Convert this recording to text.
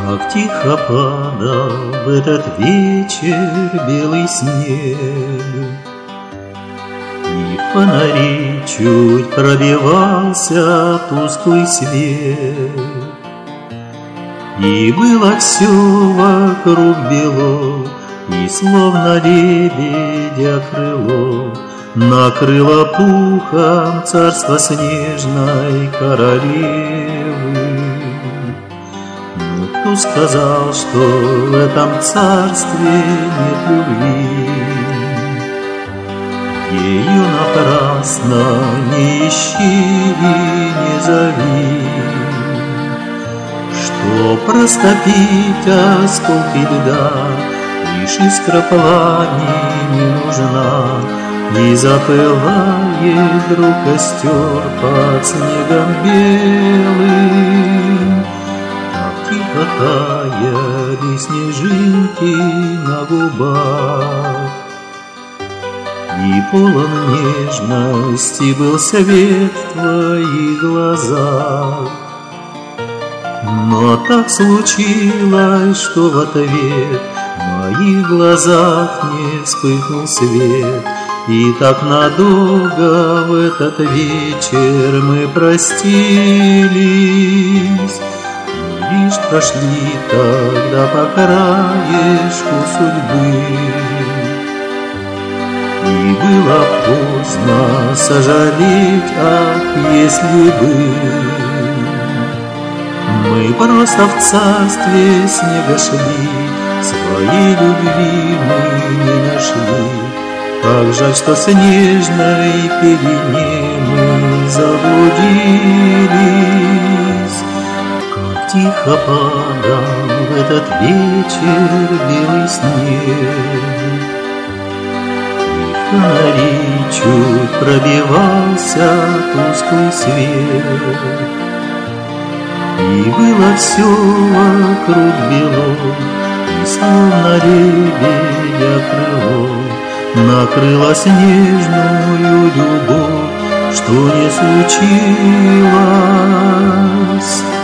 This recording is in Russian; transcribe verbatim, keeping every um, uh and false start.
Как тихо падал в этот вечер белый снег, и в фонари чуть пробивался тусклый свет, и было все вокруг бело, и словно лебедя крыло накрыло пухом царство снежной королевы. Кто сказал, что в этом царстве нет любви? Ею напрасно не ищи и не зови, что простопить осколки льда лишь искра пламени нужна, и запылает вдруг костер под снегом белым. Тихо таяли снежинки на губах, и полон нежности был свет в твоих глазах. Но так случилось, что в ответ в моих глазах не вспыхнул свет, и так надолго в этот вечер мы простились. Лишь прошли тогда по краешку судьбы, и было поздно сожалеть, ах, если бы мы просто в царстве снега шли, своей любви мы не нашли. Как жаль, что в снежной пелене мы заблудились. Тихо падал в этот вечер белый снег, и в фонари чуть пробивался тусклый свет, и было все вокруг бело, и словно лебедя крыло накрыло снежную любовь, что не случилось.